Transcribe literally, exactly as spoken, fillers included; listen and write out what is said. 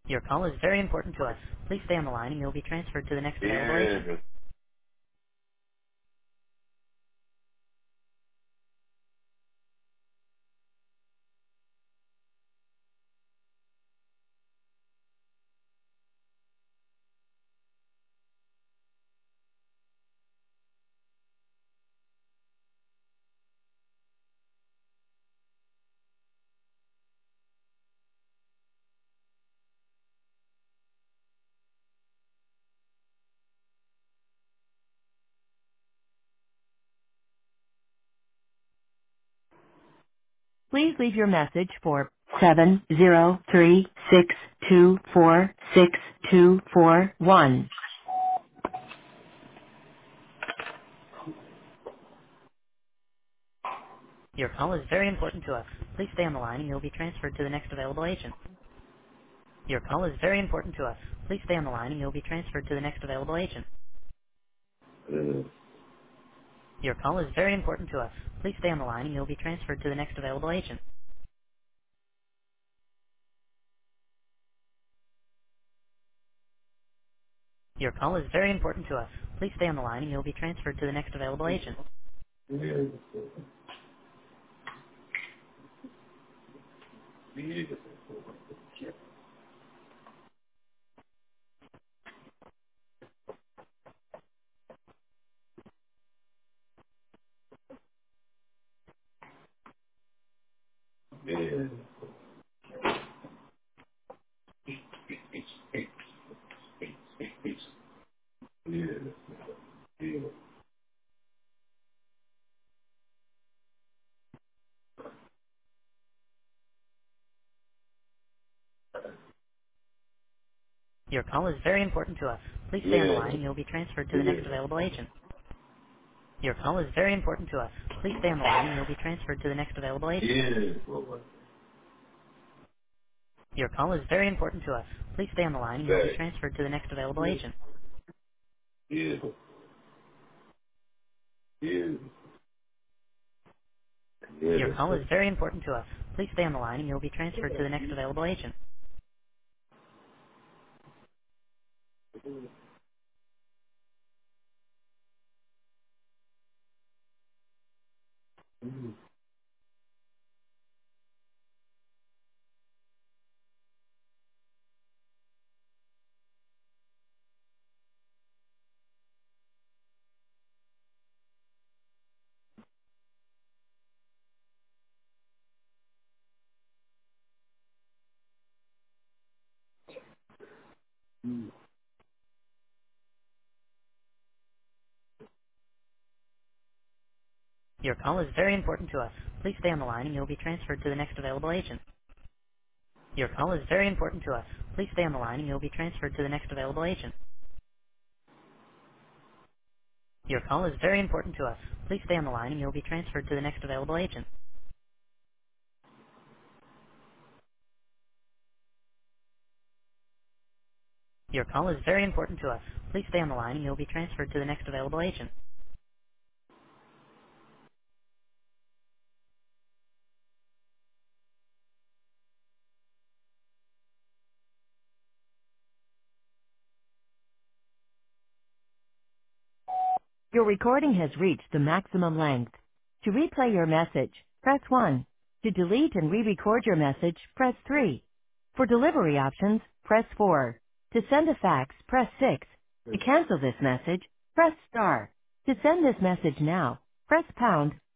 Your call is very important to us. Please stay on the line and you'll be transferred to the next available agent. Yeah. Please leave your message for seven zero three six two four six two four one. Your call is very important to us. Please stay on the line and you'll be transferred to the next available agent. Your call is very important to us. Please stay on the line and you'll be transferred to the next available agent. Uh, Your call is very important to us. Please stay on the line and you'll be transferred to the next available agent. Your call is very important to us. Please stay on the line and you'll be transferred to the next available agent. yeah. Yeah. Yeah. Yeah. Yeah. Your call is very important to us. Please stay on the Yeah. line and you'll be transferred to the Yeah. next available agent. Your call is very important to us. Please stay on the line and you'll be transferred to the next available agent. Yeah. Boy. Your call is very important to us. Please stay on the line and you'll be That. transferred to the next available agent. Yeah. Yeah. Yeah. Your That's call is it. very important to us. Please stay on the line and you'll be transferred to the next available agent. Your call is very important to us. Please stay on the line and you'll be transferred to the next available agent. Your call is very important to us. Please stay on the line and you'll be transferred to the next available agent. Your call is very important to us. Please stay on the line and you'll be transferred to the next available agent. Your call is very important to us. Please stay on the line and you'll be transferred to the next available agent. Your recording has reached the maximum length. To replay your message, press one. To delete and re-record your message, press three. For delivery options, press four. To send a fax, press six. To cancel this message, press star. To send this message now, press pound